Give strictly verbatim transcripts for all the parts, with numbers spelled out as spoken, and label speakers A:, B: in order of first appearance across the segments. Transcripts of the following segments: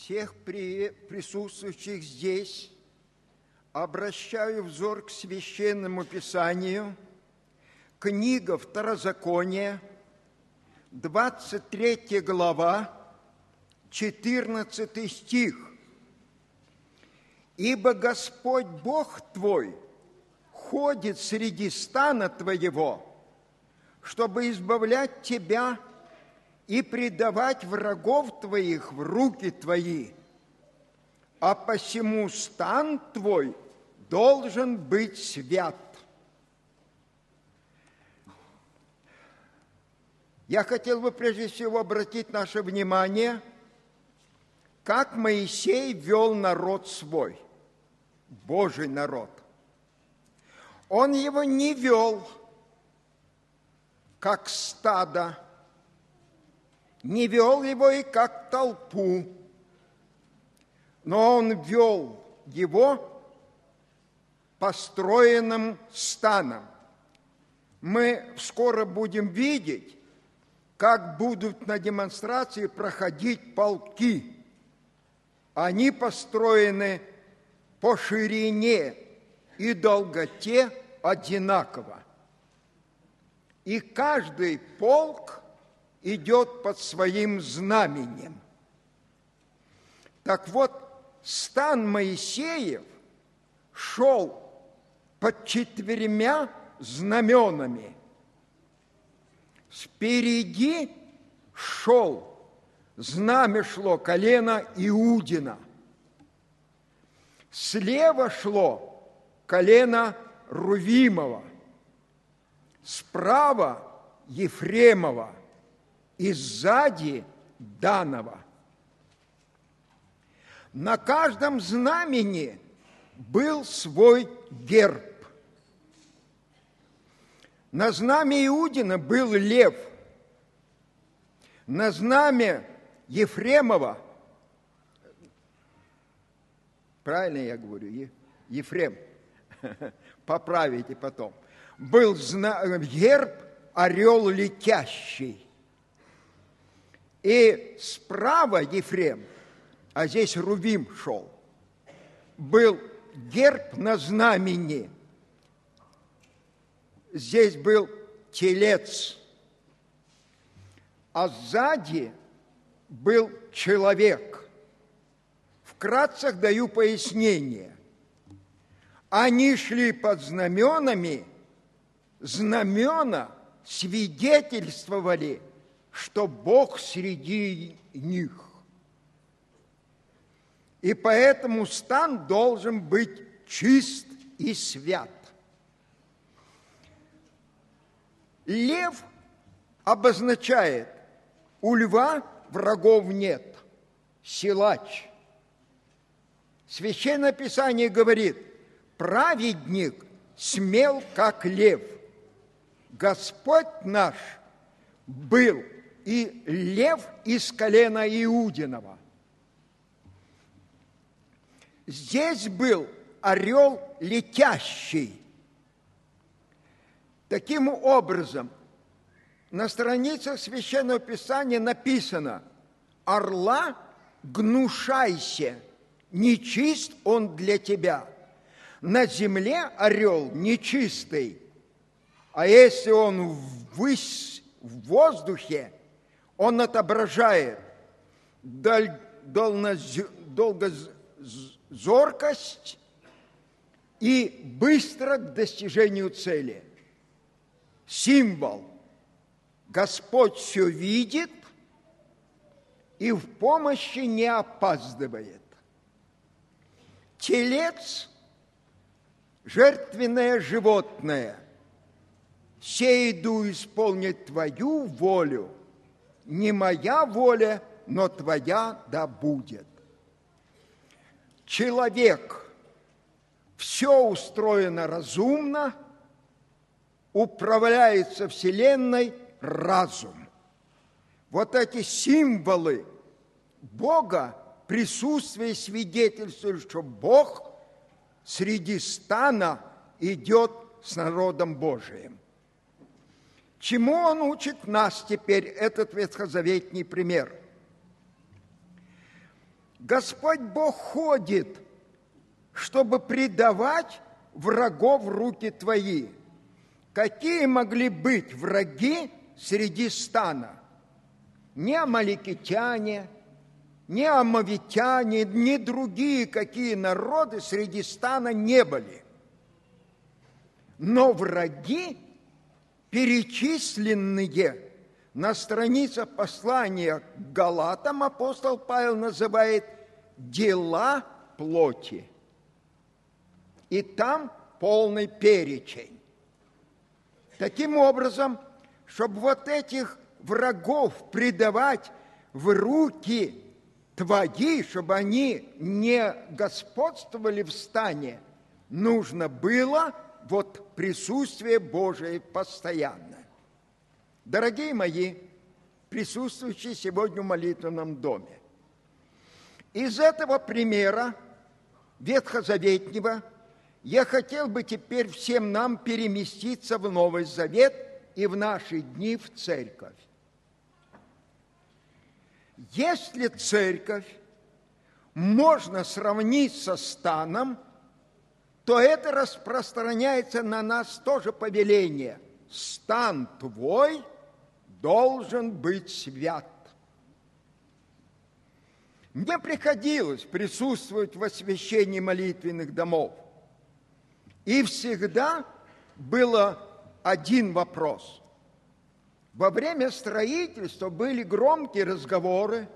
A: Всех при- присутствующих здесь обращаю взор к Священному Писанию, книга Второзакония, двадцать третья глава, четырнадцатый стих. «Ибо Господь Бог твой ходит среди стана твоего, чтобы избавлять тебя и предавать врагов твоих в руки твои, а посему стан твой должен быть свят». Я хотел бы прежде всего обратить наше внимание, как Моисей вел народ свой, Божий народ. Он его не вел как стадо, не вел его и как толпу, но он вел его построенным станом. Мы скоро будем видеть, как будут на демонстрации проходить полки. Они построены по ширине и долготе одинаково. И каждый полк идет под своим знаменем. Так вот, стан Моисеев шел под четырьмя знаменами. Спереди шел, знамя шло колено Иудина. Слева шло колено Рувимова, справа Ефремова и сзади Данова. На каждом знамени был свой герб. На знаме Иудина был лев. На знаме Ефремова, правильно я говорю, Е, Ефрем, поправите потом, был герб орел летящий. И справа Ефрем, а здесь Рувим шел, был герб на знамени. Здесь был телец, а сзади был человек. Вкратце даю пояснение. Они шли под знаменами, знамена свидетельствовали, что Бог среди них. И поэтому стан должен быть чист и свят. Лев обозначает, у льва врагов нет, силач. Священное Писание говорит, праведник смел, как лев. Господь наш был и лев из колена Иудинова. Здесь был орел летящий. Таким образом, на страницах Священного Писания написано: «Орла гнушайся, нечист он для тебя». На земле орел нечистый, а если он ввысь в воздухе, он отображает долгозоркость и быстро к достижению цели. Символ. Господь все видит и в помощи не опаздывает. Телец – жертвенное животное. «Сей иду исполнить твою волю, не моя воля, но твоя да будет». Человек, все устроено разумно, управляется Вселенной разум. Вот эти символы Бога, присутствие свидетельствует, что Бог среди стана идет с народом Божиим. Чему он учит нас теперь, этот ветхозаветний пример? Господь Бог ходит, чтобы предавать врагов в руки твои. Какие могли быть враги среди стана? Не амаликитяне, не амавитяне, ни другие какие народы среди стана не были. Но враги, перечисленные на страницах послания к Галатам, апостол Павел называет дела плоти. И там полный перечень. Таким образом, чтобы вот этих врагов предавать в руки твои, чтобы они не господствовали в стане, нужно было вот присутствие Божие постоянное. Дорогие мои, присутствующие сегодня в молитвенном доме, из этого примера ветхозаветнего я хотел бы теперь всем нам переместиться в Новый Завет и в наши дни в церковь. Если церковь можно сравнить со станом, то это распространяется на нас тоже повеление. Стан твой должен быть свят. Мне приходилось присутствовать в освящении молитвенных домов. И всегда был один вопрос. Во время строительства были громкие разговоры,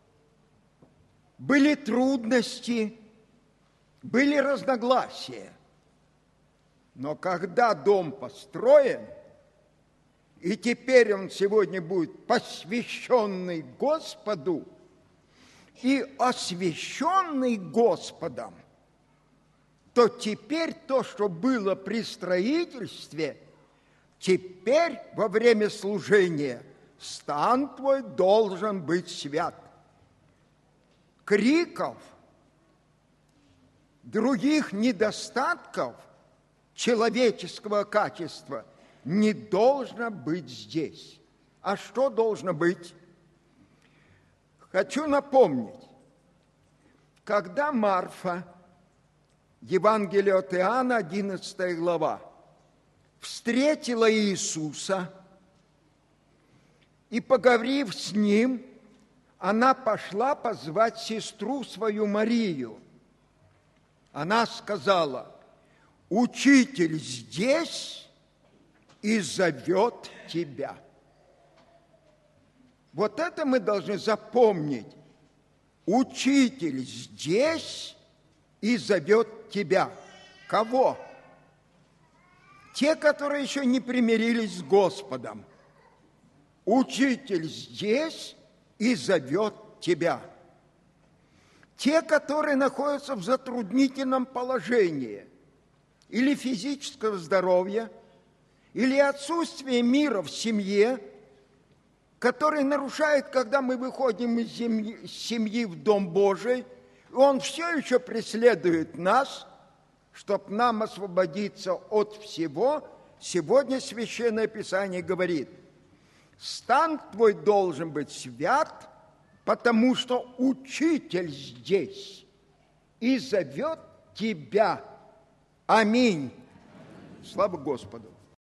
A: были трудности, были разногласия. Но когда дом построен, и теперь он сегодня будет посвященный Господу и освященный Господом, то теперь то, что было при строительстве, теперь во время служения стан твой должен быть свят. Криков, других недостатков человеческого качества не должно быть здесь. А что должно быть? Хочу напомнить, когда Марфа, Евангелие от Иоанна, одиннадцатая глава, встретила Иисуса, и, поговорив с Ним, она пошла позвать сестру свою Марию. Она сказала: «Учитель здесь и зовет тебя». Вот это мы должны запомнить. Учитель здесь и зовет тебя. Кого? Те, которые еще не примирились с Господом. Учитель здесь и зовет тебя. Те, которые находятся в затруднительном положении, или физического здоровья, или отсутствие мира в семье, который нарушает, когда мы выходим из семьи, семьи в Дом Божий, и он все еще преследует нас, чтобы нам освободиться от всего. Сегодня Священное Писание говорит: стан твой должен быть свят, потому что Учитель здесь и зовет тебя. Аминь. Слава Господу.